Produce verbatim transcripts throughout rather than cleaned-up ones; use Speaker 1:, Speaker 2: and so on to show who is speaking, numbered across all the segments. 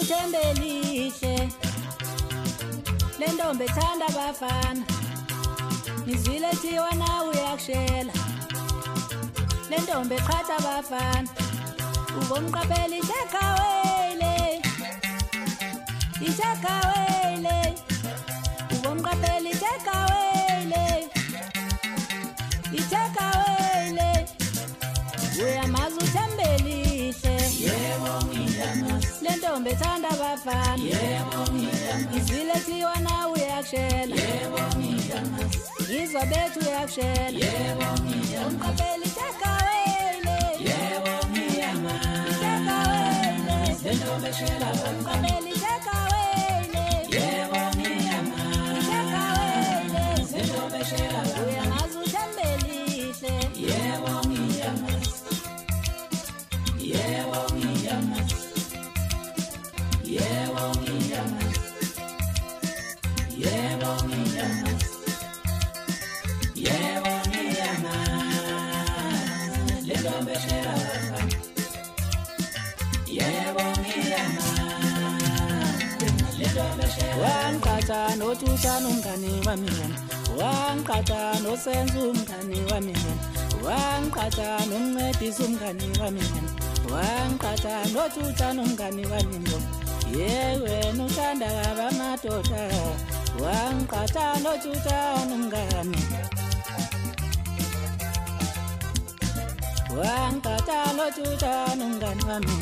Speaker 1: uthembelihle lentombi ethanda abafana ngizwile thiwa nawe uyakushela lentombi eqhatha abafana ubomqaphela ithekawele ithekawele ubomqaphela ithekawele ithekawele uyamazi uthembelihle
Speaker 2: yebo ngiyamazi
Speaker 1: lentombi ethanda abafana
Speaker 2: yebo ngiyamazi
Speaker 1: ngizwile thiwa nawe uyakushela
Speaker 2: yebo ngiyamazi
Speaker 1: ngizwa bethu uyakushela
Speaker 2: yebo ngiyamazi
Speaker 1: umqaphela ithekawele
Speaker 2: yebo ngiyamazi
Speaker 1: ithekawele
Speaker 2: lentombi eshela
Speaker 1: umqaphela ithekawele
Speaker 2: yebo ngiyamazi
Speaker 1: ithekawele
Speaker 2: lentombi eshela
Speaker 1: uyamazi uthembelihle
Speaker 2: yebo ngiyamazi yebo ngiyamazi yebo ngiyamazi yebo ngiyamazi yebo ngiyamazi lentombi eshela yebo ngiyamazi lentombi eshela
Speaker 1: wangiqhatha nothutha nomngane wami wangiqhatha nosenza umngane wami wangiqhatha nomncedisa umngane wami wangiqhatha nothutha nomngane wami ye wena uthanda abamadoda wangiqhatha nothutha nomngane wangiqhatha nothutha nomngane wami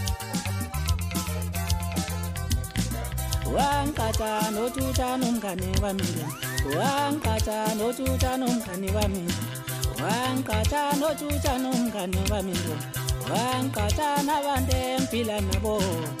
Speaker 1: wangiqhatha nothutha nomngane wami wangiqhatha nothutha nomngane wami wangiqhatha nothutha nomngane wami wangiqhatha nabantu empila nabo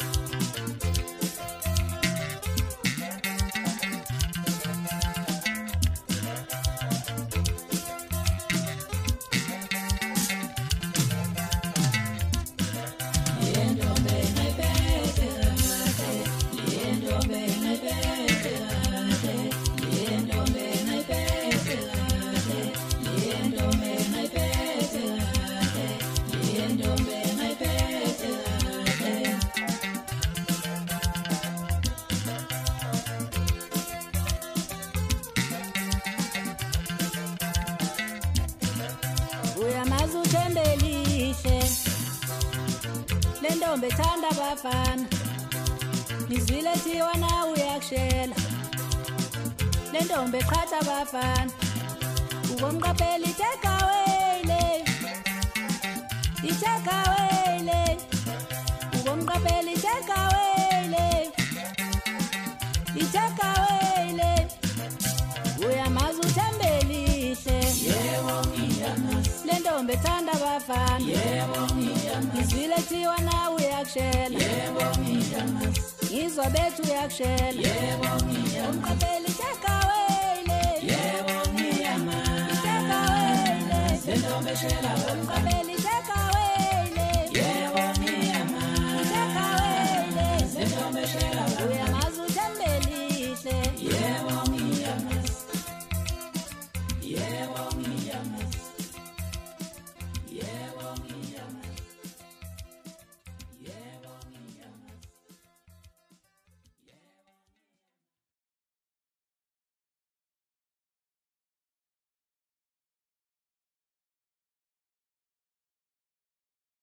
Speaker 1: uyamazi uthembelihle lentombi ethanda abafana ngizwile thiwa nawe uyakushela lentombi eqhatha abafana ubomqaphela ithekawele ithekawele ubomqaphela ithekawele ithekawele uyamazi uthembelihle
Speaker 2: yebo ngiyamazi
Speaker 1: lentombi ethanda abafana
Speaker 2: yebo ngiyamazi
Speaker 1: ngizwile thiwa nawe uyakushela
Speaker 2: yebo ngiyamazi
Speaker 1: ngizwa bethu uyakushela
Speaker 2: yebo ngiyamazi
Speaker 1: umqaphela ithekawele
Speaker 2: yebo ngiyamazi
Speaker 1: ithekawele
Speaker 2: lentombi eshela
Speaker 1: umqaphela ithekawele
Speaker 2: yebo ngiyamazi
Speaker 1: ithekawele
Speaker 2: lentombi eshela
Speaker 1: uyamazi uthembelihle
Speaker 2: yebo ngiyamazi yebo ngiyamazi